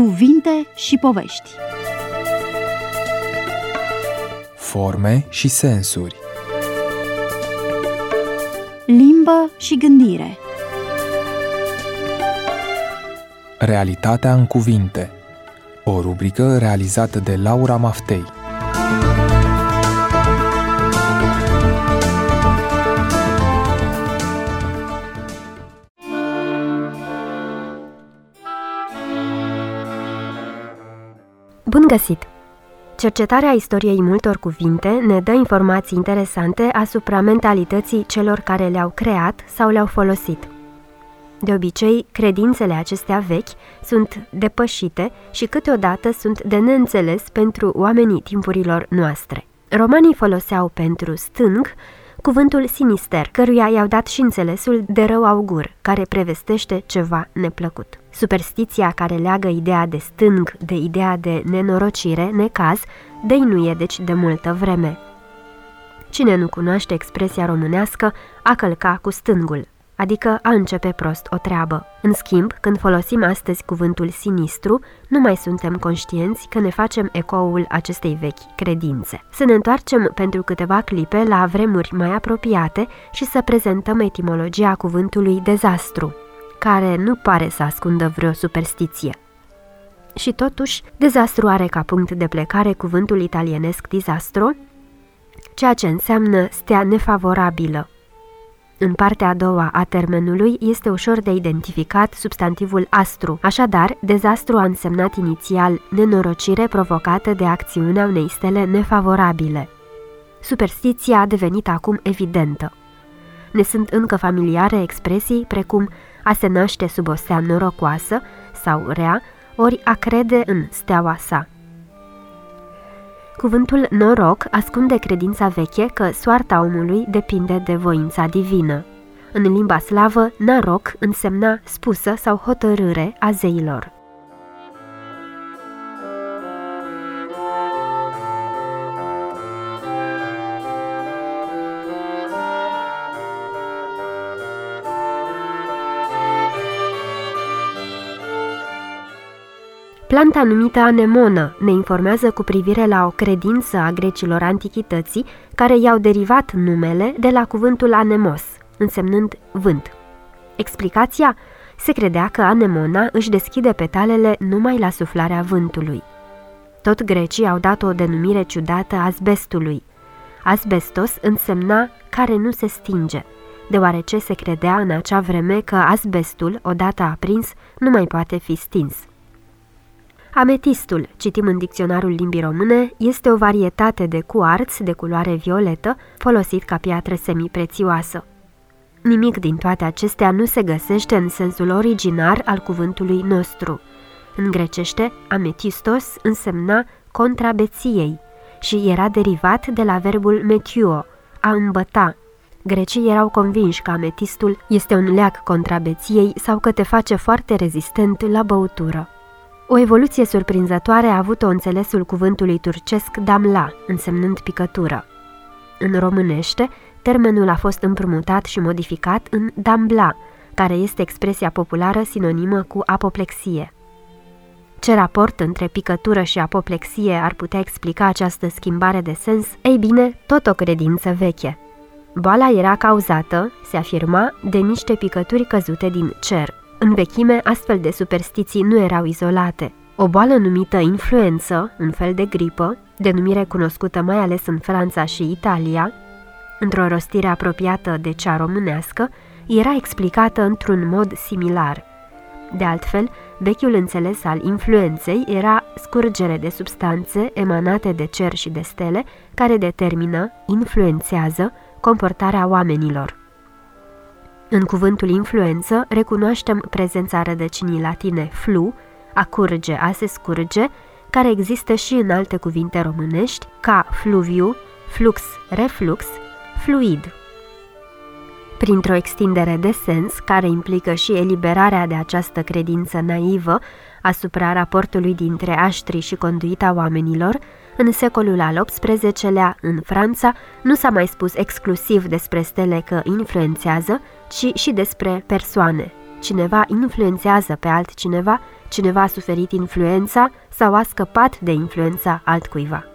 Cuvinte și povești. Forme și sensuri. Limbă și gândire. Realitatea în cuvinte. O rubrică realizată de Laura Maftei. Bun găsit! Cercetarea istoriei multor cuvinte ne dă informații interesante asupra mentalității celor care le-au creat sau le-au folosit. De obicei, credințele acestea vechi sunt depășite și câteodată sunt de neînțeles pentru oamenii timpurilor noastre. Romanii foloseau pentru stâng cuvântul sinister, căruia i-au dat și înțelesul de rău augur, care prevestește ceva neplăcut. Superstiția care leagă ideea de stâng de ideea de nenorocire, necaz, dăinuie deci de multă vreme. Cine nu cunoaște expresia românească a călca cu stângul, adică a începe prost o treabă. În schimb, când folosim astăzi cuvântul sinistru, nu mai suntem conștienți că ne facem ecoul acestei vechi credințe. Să ne întoarcem pentru câteva clipe la vremuri mai apropiate și să prezentăm etimologia cuvântului dezastru, care nu pare să ascundă vreo superstiție. Și totuși, dezastru are ca punct de plecare cuvântul italienesc disastro, ceea ce înseamnă stea nefavorabilă. În partea a doua a termenului este ușor de identificat substantivul astru, așadar, dezastru a însemnat inițial nenorocire provocată de acțiunea unei stele nefavorabile. Superstiția a devenit acum evidentă. Ne sunt încă familiare expresii precum a se naște sub o stea norocoasă sau rea, ori a crede în steaua sa. Cuvântul noroc ascunde credința veche că soarta omului depinde de voința divină. În limba slavă, noroc însemna spusă sau hotărâre a zeilor. Planta numită anemonă ne informează cu privire la o credință a grecilor antichității care i-au derivat numele de la cuvântul anemos, însemnând vânt. Explicația? Se credea că anemona își deschide petalele numai la suflarea vântului. Tot grecii au dat o denumire ciudată asbestului. Asbestos însemna care nu se stinge, deoarece se credea în acea vreme că asbestul, odată aprins, nu mai poate fi stins. Ametistul, citim în dicționarul limbii române, este o varietate de cuarț de culoare violetă folosit ca piatră semiprețioasă. Nimic din toate acestea nu se găsește în sensul originar al cuvântului nostru. În grecește, ametistos însemna contra beției și era derivat de la verbul metio, a îmbăta. Grecii erau convinși că ametistul este un leac contra beției sau că te face foarte rezistent la băutură. O evoluție surprinzătoare a avut-o înțelesul cuvântului turcesc damla, însemnând picătură. În românește, termenul a fost împrumutat și modificat în dambla, care este expresia populară sinonimă cu apoplexie. Ce raport între picătură și apoplexie ar putea explica această schimbare de sens? Ei bine, tot o credință veche. Boala era cauzată, se afirma, de niște picături căzute din cer. În vechime, astfel de superstiții nu erau izolate. O boală numită influență, un fel de gripă, denumire cunoscută mai ales în Franța și Italia, într-o rostire apropiată de cea românească, era explicată într-un mod similar. De altfel, vechiul înțeles al influenței era scurgere de substanțe emanate de cer și de stele, care determină, influențează, comportarea oamenilor. În cuvântul influență recunoaștem prezența rădăcinii latine flu, a curge, a se scurge, care există și în alte cuvinte românești, ca fluviu, flux, reflux, fluid. Printr-o extindere de sens, care implică și eliberarea de această credință naivă asupra raportului dintre aștri și conduita oamenilor, în secolul al XVIII-lea, în Franța, nu s-a mai spus exclusiv despre stele că influențează, ci și despre persoane. Cineva influențează pe altcineva, cineva a suferit influența sau a scăpat de influența altcuiva.